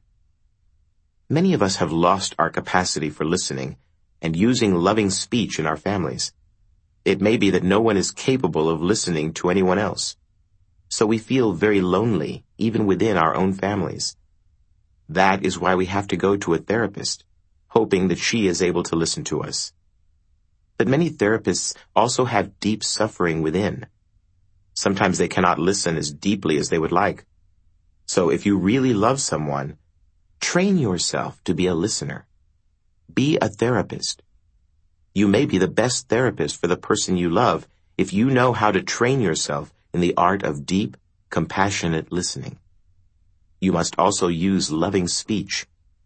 Many of us have lost our capacity for listening and using loving speech in our families. It may be that no one is capable of listening to anyone else, so we feel very lonely even within our own families. That is why we have to go to a therapist, hoping that she is able to listen to us. But many therapists also have deep suffering within. Sometimes they cannot listen as deeply as they would like. So if you really love someone, train yourself to be a listener. Be a therapist. You may be the best therapist for the person you love if you know how to train yourself in the art of deep, compassionate listening. You must also use loving speech.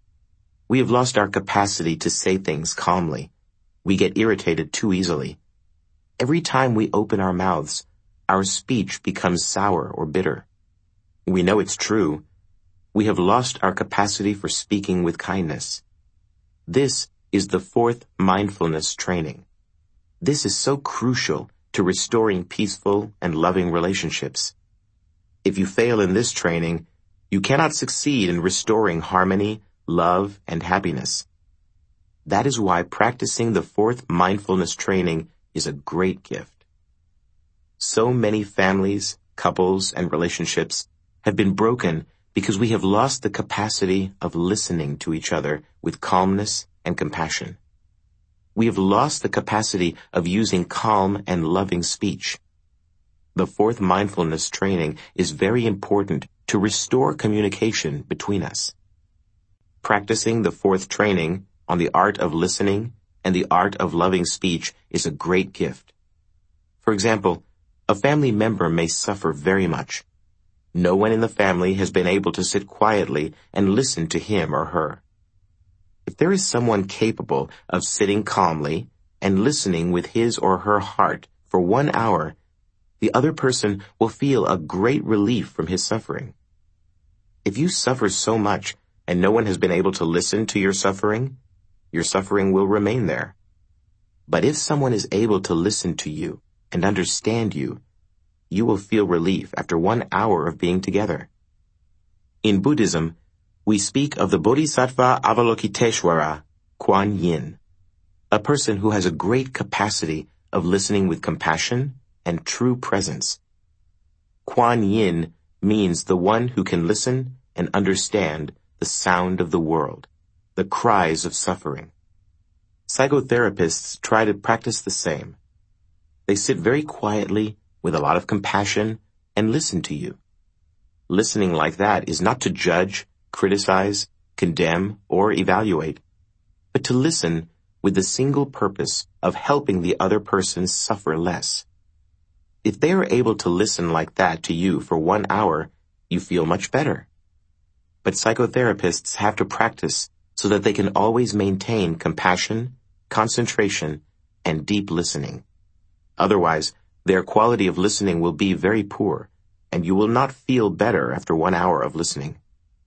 We have lost our capacity to say things calmly. We get irritated too easily. Every time we open our mouths, our speech becomes sour or bitter. We know it's true. We have lost our capacity for speaking with kindness. This is the fourth mindfulness training. This is so crucial to restoring peaceful and loving relationships. If you fail in this training, you cannot succeed in restoring harmony, love, and happiness. That is why practicing the fourth mindfulness training is a great gift. So many families, couples, and relationships have been broken because we have lost the capacity of listening to each other with calmness and compassion. We have lost the capacity of using calm and loving speech. The fourth mindfulness training is very important to restore communication between us. Practicing the fourth training on the art of listening and the art of loving speech is a great gift. For example, a family member may suffer very much. No one in the family has been able to sit quietly and listen to him or her. If there is someone capable of sitting calmly and listening with his or her heart for one hour, the other person will feel a great relief from his suffering. If you suffer so much and no one has been able to listen to your suffering, your suffering will remain there. But if someone is able to listen to you and understand you, you will feel relief after one hour of being together. In Buddhism, we speak of the Bodhisattva Avalokiteshvara, Kuan Yin, a person who has a great capacity of listening with compassion and true presence. Kuan Yin means the one who can listen and understand the sound of the world, the cries of suffering. Psychotherapists try to practice the same. They sit very quietly with a lot of compassion and listen to you. Listening like that is not to judge, criticize, condemn, or evaluate, but to listen with the single purpose of helping the other person suffer less. If they are able to listen like that to you for one hour, you feel much better. But psychotherapists have to practice so that they can always maintain compassion, concentration, and deep listening. Otherwise, their quality of listening will be very poor, and you will not feel better after one hour of listening.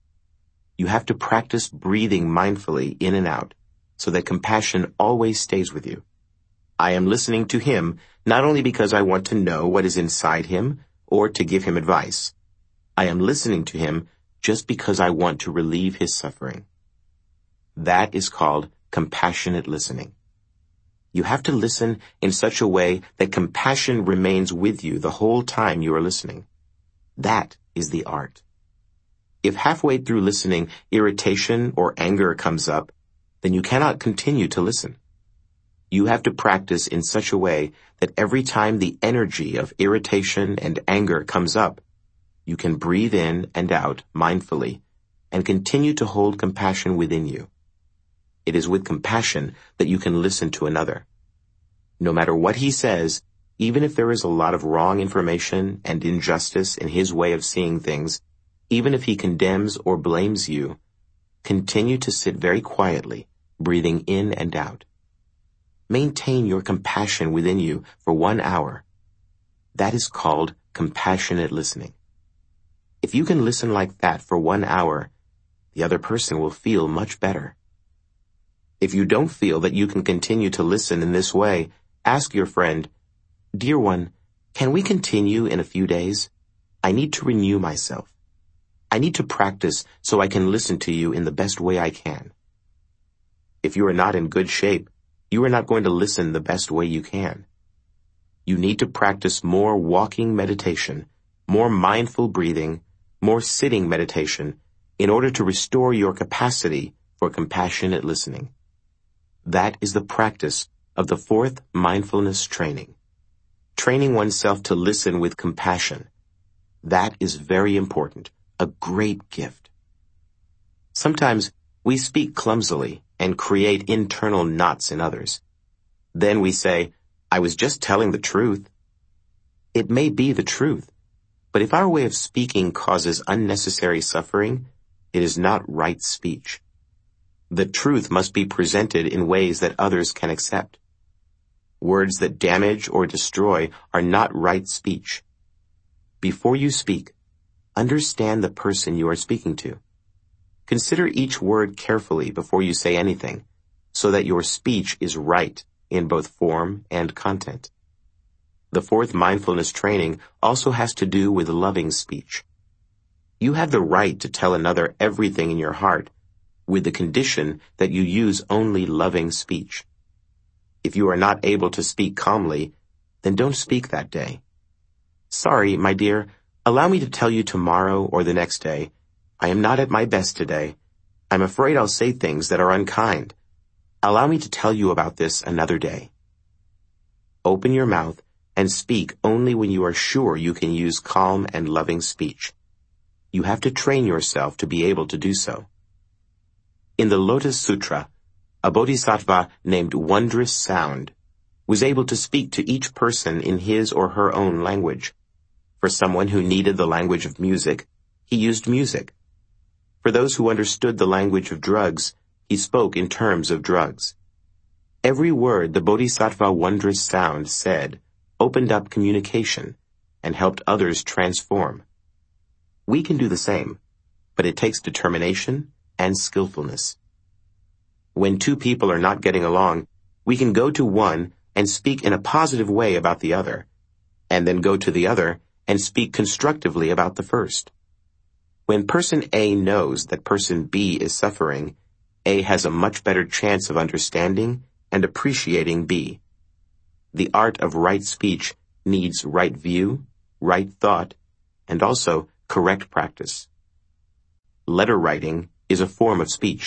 You have to practice breathing mindfully in and out, so that compassion always stays with you. I am listening to him not only because I want to know what is inside him or to give him advice. I am listening to him just because I want to relieve his suffering. That is called compassionate listening. You have to listen in such a way that compassion remains with you the whole time you are listening. That is the art. If halfway through listening irritation or anger comes up, then you cannot continue to listen. You have to practice in such a way that every time the energy of irritation and anger comes up, you can breathe in and out mindfully and continue to hold compassion within you. It is with compassion that you can listen to another. No matter what he says, even if there is a lot of wrong information and injustice in his way of seeing things, even if he condemns or blames you, continue to sit very quietly, breathing in and out. Maintain your compassion within you for one hour. That is called compassionate listening. If you can listen like that for one hour, the other person will feel much better. If you don't feel that you can continue to listen in this way, ask your friend, "Dear one, can we continue in a few days? I need to renew myself. I need to practice so I can listen to you in the best way I can." If you are not in good shape, you are not going to listen the best way you can. You need to practice more walking meditation, more mindful breathing, more sitting meditation, in order to restore your capacity for compassionate listening. That is the practice of the fourth mindfulness training. Training oneself to listen with compassion. That is very important, a great gift. Sometimes we speak clumsily and create internal knots in others. Then we say, "I was just telling the truth." It may be the truth, but if our way of speaking causes unnecessary suffering, it is not right speech. The truth must be presented in ways that others can accept. Words that damage or destroy are not right speech. Before you speak, understand the person you are speaking to. Consider each word carefully before you say anything, so that your speech is right in both form and content. The fourth mindfulness training also has to do with loving speech. You have the right to tell another everything in your heart, with the condition that you use only loving speech. If you are not able to speak calmly, then don't speak that day. "Sorry, my dear, allow me to tell you tomorrow or the next day. I am not at my best today. I'm afraid I'll say things that are unkind. Allow me to tell you about this another day." Open your mouth and speak only when you are sure you can use calm and loving speech. You have to train yourself to be able to do so. In the Lotus Sutra, a bodhisattva named Wondrous Sound was able to speak to each person in his or her own language. For someone who needed the language of music, he used music. For those who understood the language of drugs, he spoke in terms of drugs. Every word the Bodhisattva Wondrous Sound said opened up communication and helped others transform. We can do the same, but it takes determination and skillfulness. When two people are not getting along, we can go to one and speak in a positive way about the other, and then go to the other and speak constructively about the first. When person A knows that person B is suffering, A has a much better chance of understanding and appreciating B. the art of right speech needs right view, right thought, and also correct practice. Letter writing is a form of speech.